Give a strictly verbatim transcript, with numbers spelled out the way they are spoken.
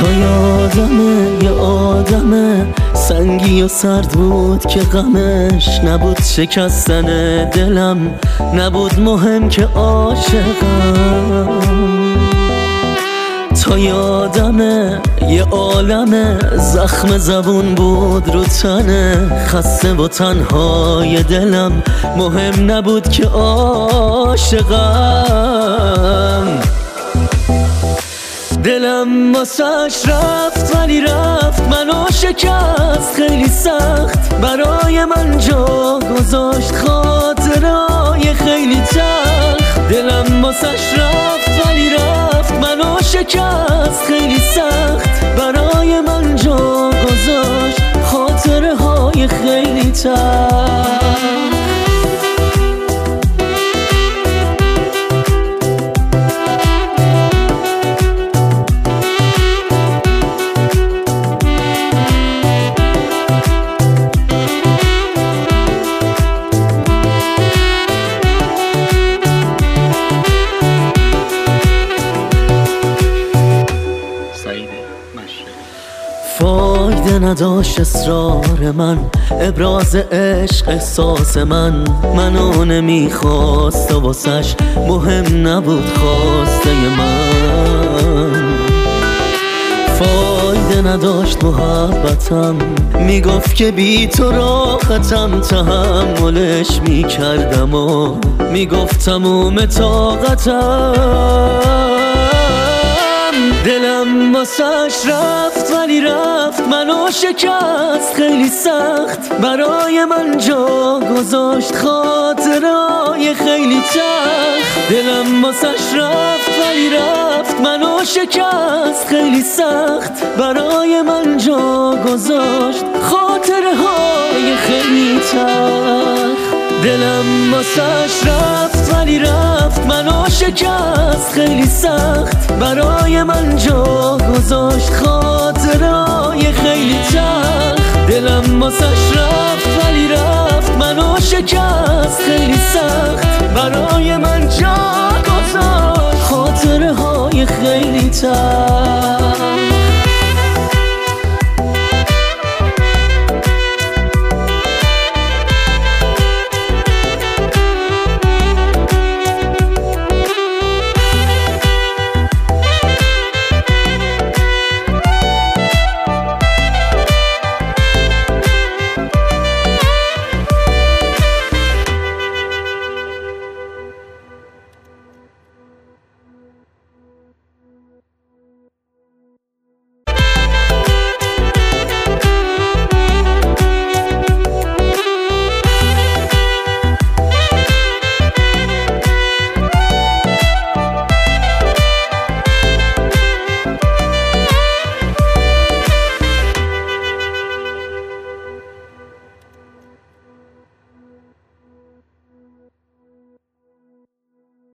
تو یادمه یه آدمه سنگی و سرد بود که غمش نبود شکستن دلم، نبود مهم که عاشقم. تو یادمه یه عالمه زخم زبون بود رو تنه، خسته و تنهای دلم مهم نبود که عاشقم. دلم واسش رفت ولی رفت منو شکست خیلی سخت، برای من جا گذاشت خاطرهای خیلی تلخ. دلم واسش رفت ولی رفت منو شکست خیلی سخت، برای من جا گذاشت خاطرهای خیلی تلخ. فایده نداشت اصرار من، ابراز عشق احساس من منو نمیخواست و واسش مهم نبود خواسته من. فایده نداشت محبتم، میگفت که بی تو راحتم، تحملش میکردم و میگفت تموم طاقتم. دلم واسش رفت ولی رفت منو شکست خیلی سخت، برای من جا گذاشت خاطرهای خیلی تلخ. دلم واسش رفت ولی رفت منو شکست خیلی سخت، برای من جا گذاشت خاطرهای خیلی تلخ. دلم واسش رفت ولی رفت منو شکست خیلی سخت، برای من جا گذاشت خاطرهای خیلی تلخ. دلم واسش رفت ولی رفت منو شکست خیلی سخت، برای من جا گذاشت خاطرهای خیلی تلخ.